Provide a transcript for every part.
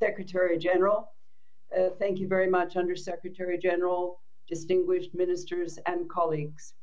Secretary General. Thank you very much, Undersecretary General, distinguished ministers, and colleagues.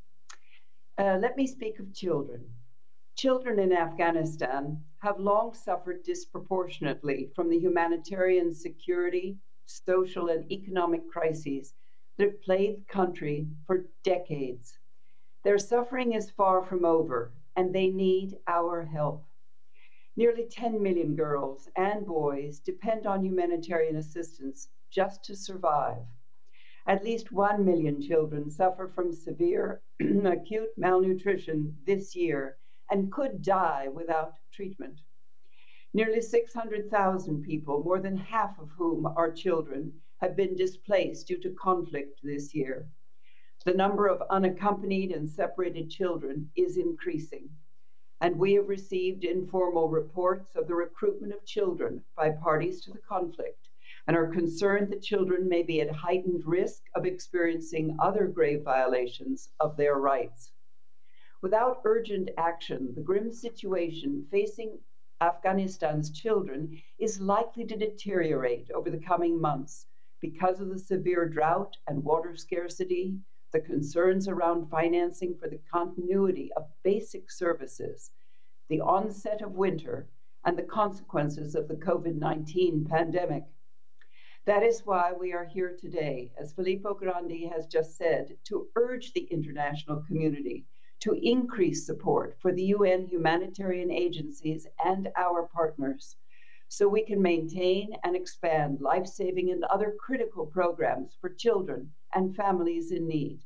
Let me speak of children. Children in Afghanistan have long suffered disproportionately from the humanitarian, security, social, and economic crises that have plagued the country for decades. Their suffering is far from over, and they need our help. Nearly 10 million girls and boys depend on humanitarian assistance just to survive. At least 1 million children suffer from severe acute malnutrition this year and could die without treatment. Nearly 600,000 people, more than half of whom are children, have been displaced due to conflict this year. The number of unaccompanied and separated children is increasing, and we have received informal reports of the recruitment of children by parties to the conflict and are concerned that children may be at heightened risk of experiencing other grave violations of their rights. Without urgent action, the grim situation facing Afghanistan's children is likely to deteriorate over the coming months because of the severe drought and water scarcity, the concerns around financing for the continuity of basic services, the onset of winter, and the consequences of the COVID-19 pandemic. That is why we are here today, as Filippo Grandi has just said, to urge the international community to increase support for the UN humanitarian agencies and our partners so we can maintain and expand life-saving and other critical programs for children and families in need.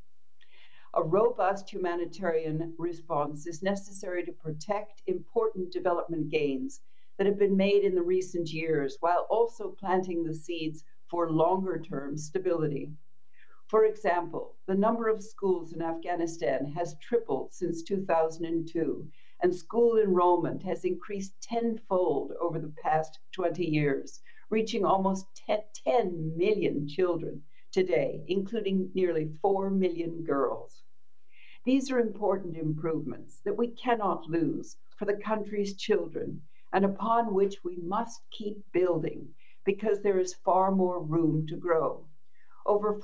A robust humanitarian response is necessary to protect important development gains that have been made in the recent years while also planting the seeds for longer term stability. For example, the number of schools in Afghanistan has tripled since 2002, and school enrollment has increased tenfold over the past 20 years, reaching almost 10 million children today, including nearly 4 million girls. These are important improvements that we cannot lose for the country's children and upon which we must keep building because there is far more room to grow. Over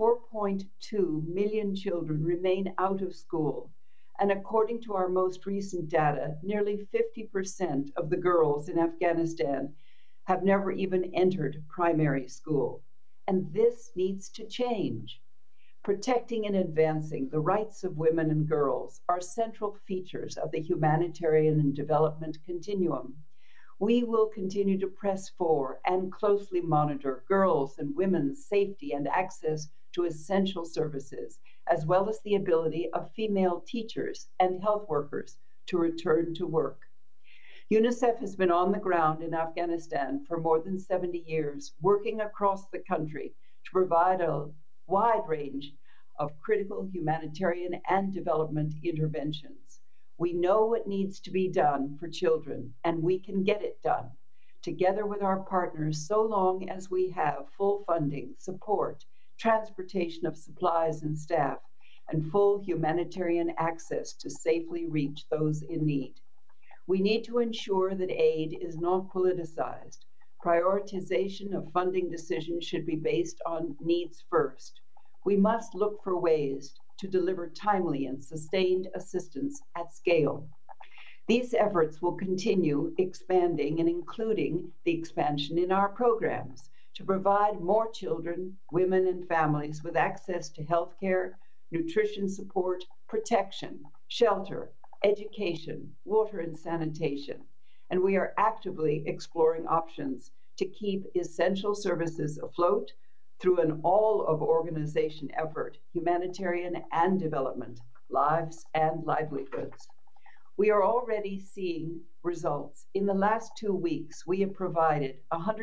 4.2 million children remain out of school, and according to our most recent data, nearly 50% of the girls in Afghanistan have never even entered primary school. And this needs to change. Protecting and advancing the rights of women and girls are central features of the humanitarian and development continuum. We will continue to press for and closely monitor girls' and women's safety and access to essential services, as well as the ability of female teachers and health workers to return to work. UNICEF has been on the ground in Afghanistan for more than 70 years, working across the country to provide a wide range of critical humanitarian and development interventions. We know what needs to be done for children, and we can get it done together with our partners so long as we have full funding, support, transportation of supplies and staff, and full humanitarian access to safely reach those in need. We need to ensure that aid is not politicized. Prioritization of funding decisions should be based on needs first. We must look for ways to deliver timely and sustained assistance at scale. These efforts will continue expanding and including the expansion in our programs to provide more children, women, and families with access to healthcare, nutrition support, protection, shelter, education, water, and sanitation. And we are actively exploring options to keep essential services afloat through an all of organization effort, humanitarian and development, lives and livelihoods. We are already seeing results. In the last 2 weeks, we have provided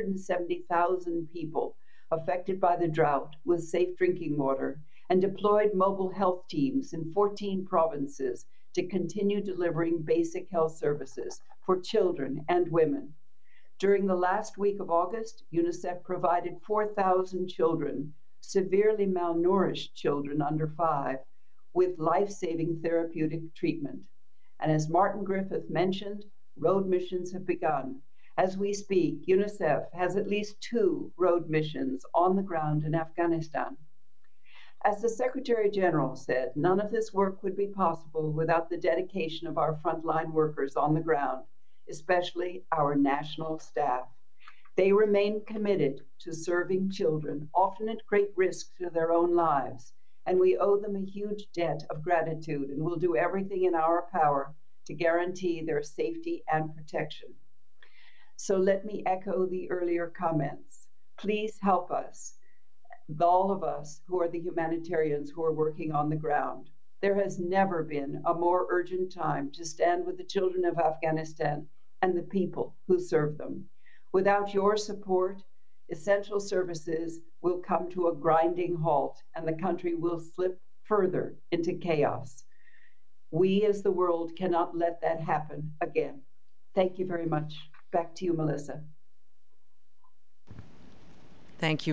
170,000 people affected by the drought with safe drinking water and deployed mobile health teams in 14 provinces to continue delivering basic health services for children and women. During the last week of August, UNICEF provided 4,000 children, severely malnourished children under 5, with life-saving therapeutic treatment. And as Martin Griffith mentioned, road missions have begun, As we speak, UNICEF has at least 2 road missions on the ground in Afghanistan. As the Secretary General said, none of this work would be possible without the dedication of our frontline workers on the ground, especially our national staff. They remain committed to serving children, often at great risk to their own lives, and we owe them a huge debt of gratitude and will do everything in our power to guarantee their safety and protection. So let me echo the earlier comments. Please help us, all of us who are the humanitarians who are working on the ground. There has never been a more urgent time to stand with the children of Afghanistan and the people who serve them. Without your support, essential services will come to a grinding halt and the country will slip further into chaos. We as the world cannot let that happen again. Thank you very much. Back to you, Melissa. Thank you.